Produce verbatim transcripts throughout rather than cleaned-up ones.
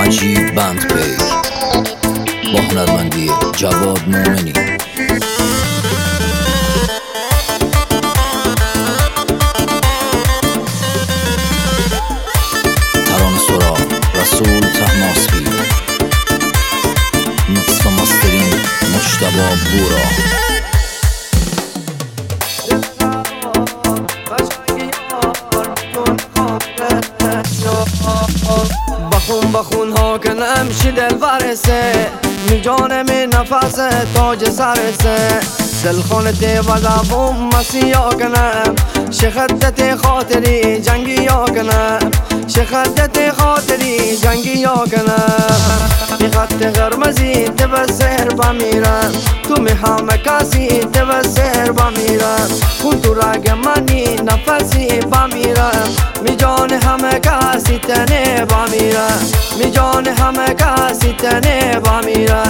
مجید بند پیک با هنرمندی جواد مومنی. ترانه سرا رسول طهماسبی، میکس و مسترینگ مجتبی بورا. بخون بخون ها که نمشی دل ورسه، می جانم نفس تاج سرسه. دل خونت وزبون مسیح کنم، شخدت خاطری جنگی یا کنم، شخدت خاطری جنگی یا کنم. می خط قرمزی تب سهر بمیرم، تو می همه کسی تب سهر بمیرم. خون تو رگ منی نفسی بمیرم، می جان همه کسی تنه بمیرم، می جان همه کسی تنه بمیرم.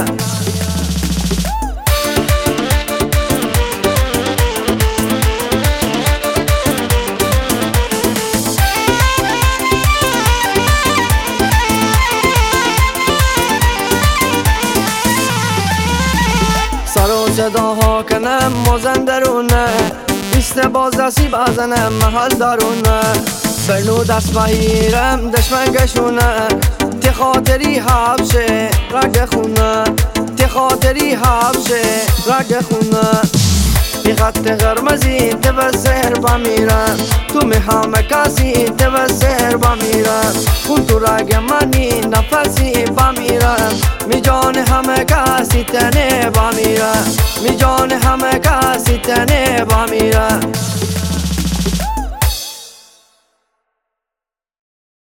سر و صداها کنم مازن درونه، بیست باز دستی بزنم محل درونه. برنو دست بگیرم دشمن گشونه، تی خاطری حبشه رگ خونه، تی خاطری حبشه رگ خونه. بی خط قرمزی تب سهر بمیرم، تو می همه کسی تب سهر بمیرم. خون تو رگ منی نفسی بمیرم، می جان همه کسی تنه بمیرم، می جان همه کسی تنه بمیرم.